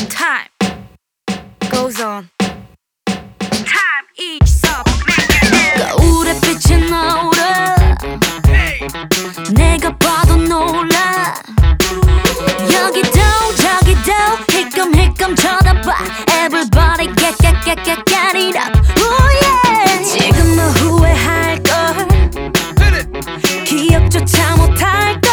Time goes on. Time eats up. 거울에 빛이 나오라. 내가 봐도 놀라. 여기도 저기도 힐끔힐끔 쳐다봐. Everybody get it up. Oh yeah. 지금 너 후회할걸. 기억조차 못할걸.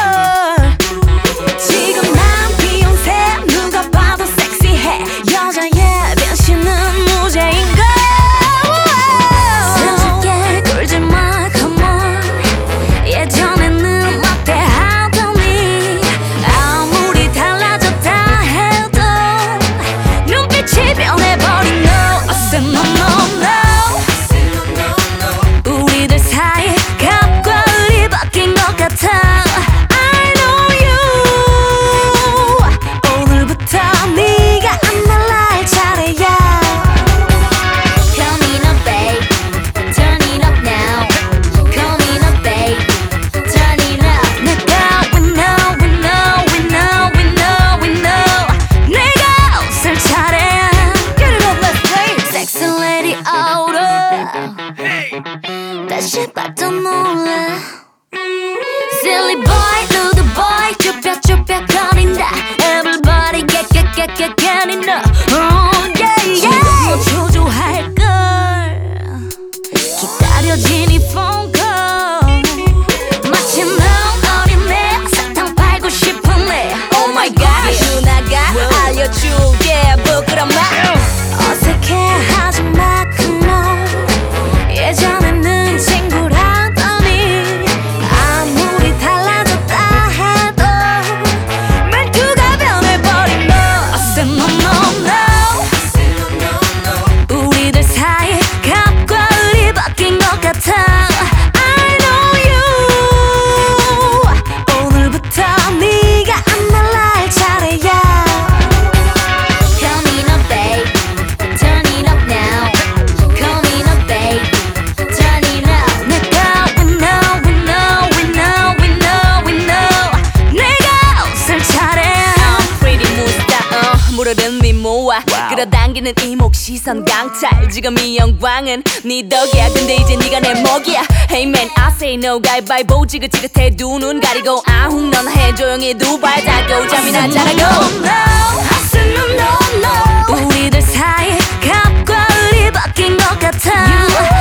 지금 난 비욘세. 누가 봐도 섹시해. 여자의 변신은 무죄인걸. 슬프게 굴지마 come on. 예전에는 막대하더니 아무리 달라졌다 해도 눈빛이 변해버린 너. I said no no no. 우리들 사이 갑과 을이 바뀐 것 같아. I know you. 오늘부터 네가 안 날아갈 차례야. Come in up babe, turn it up now. Come in up babe, turn it up. 내가 we know we know we know we know we know. 내가 웃을 차례야. Get it up, let's play. Sexy lady aura. 다시 봐도 놀라. Silly boy, little boy, 쭈뼛쭈뼛 거린다. Everybody get it up. Oh yeah yeah. 지금 너 초조할걸. 기다려진 이 phone call. 마치 넌 어린애 사탕 팔고 싶은 애. Oh my god. 누나가 알려줄게 부끄러운 말. 어색해하지마 come on. 예전에는 친구라더니 아무리 달라졌다 해도 말투가 변해버린 너. I said no no no. 우리들 사이 갑과 을이 바뀐 것 같아. I know you. 오늘부터 네가 안 날아갈 차례야. Come in up babe, turn it up now. Come in up babe, turn it up. 내가 we know we know we know we know we know. 내가 웃을 차례야. Pretty musta 물어든 미모와 끌어당기는 이목 시선 강탈. 지금 이 영광은 네 덕이야. 근데 이제 네가 내 먹이야. Hey man I say no. 가위바위보 지긋지긋해 두 눈 가리고 아웅 넌 해 조용히 두 발 닫고 잠이나 자라고. I said no no no. 우리들 사이 갑과 을이 바뀐 것 같아.